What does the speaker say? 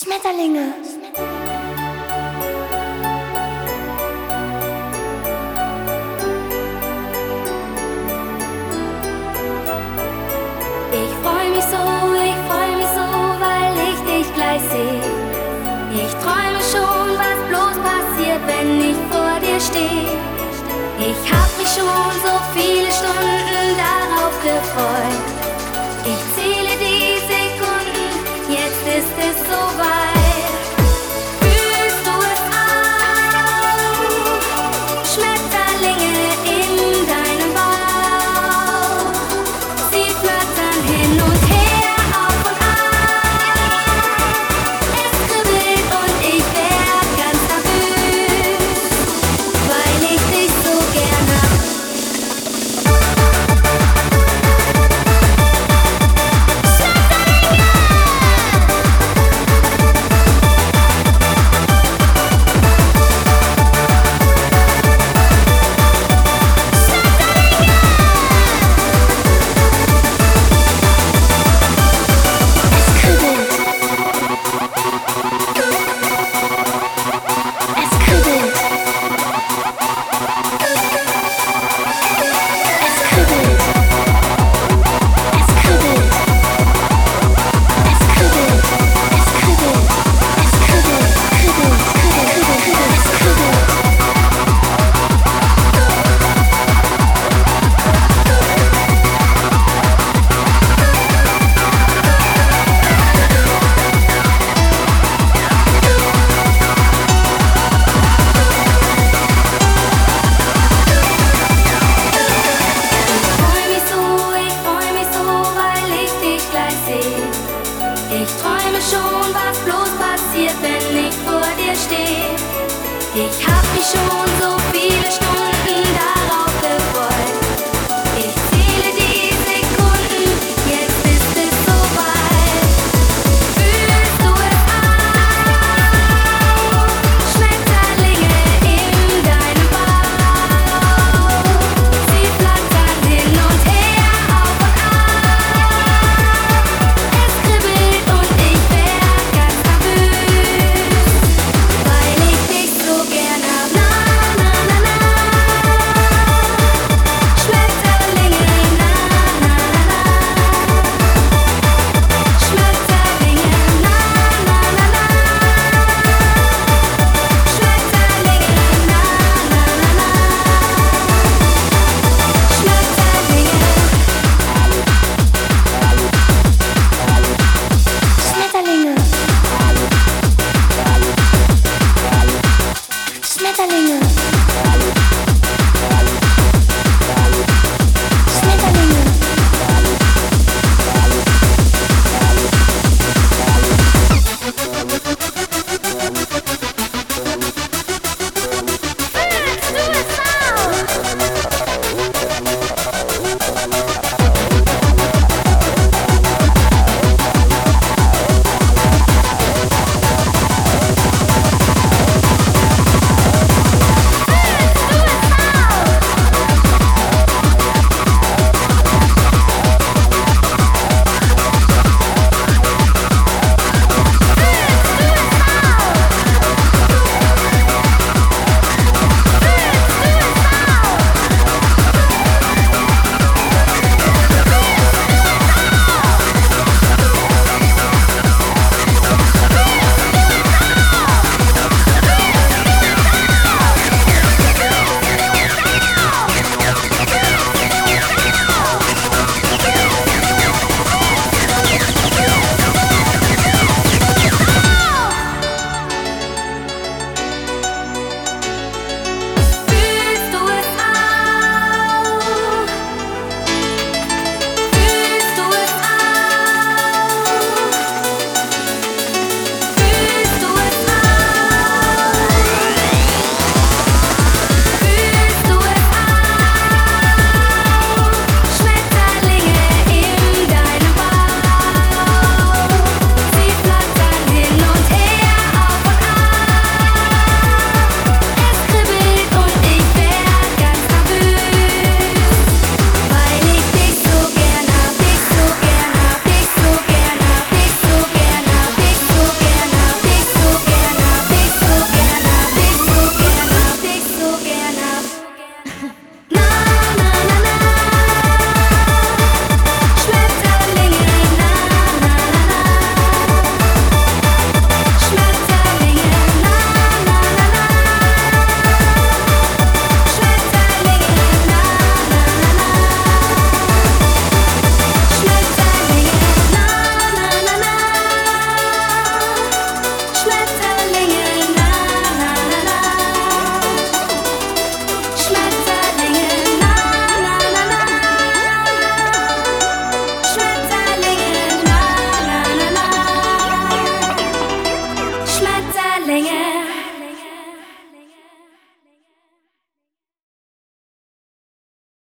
Schmetterlinge. Ich freu mich so, weil ich dich gleich seh. Ich träume schon, was bloß passiert, wenn ich vor dir steh. Ich hab mich schon so viele Stunden darauf gefreut. Ich zähle die Sekunden, jetzt ist es soweit. Fühlst du es auch? Schmetterlinge in deinem Bauch. Sie flattern hin und her, auf und ab. Es kribbelt und ich werd ganz nervös, weil ich dich so gern hab. Ich träume schon, was bloß passiert, wenn ich vor dir steh. Ich hab mich schon so